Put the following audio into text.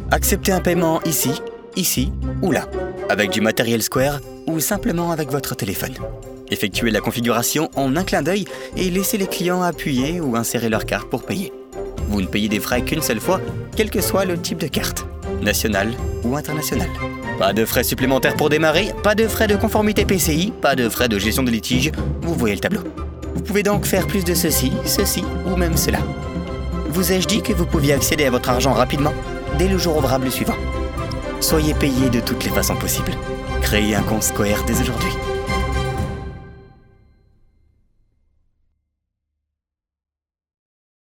Acceptez un paiement ici, ici ou là, avec du matériel Square ou simplement avec votre téléphone. Effectuez la configuration en un clin d'œil et laissez les clients appuyer ou insérer leur carte pour payer. Vous ne payez des frais qu'une seule fois, quel que soit le type de carte, nationale ou internationale. Pas de frais supplémentaires pour démarrer, pas de frais de conformité PCI, pas de frais de gestion de litige, vous voyez le tableau. Vous pouvez donc faire plus de ceci ou même cela. Vous ai-je dit que vous pouviez accéder à votre argent rapidement, dès le jour ouvrable suivant? Soyez payé de toutes les façons possibles. Créez un compte Square dès aujourd'hui.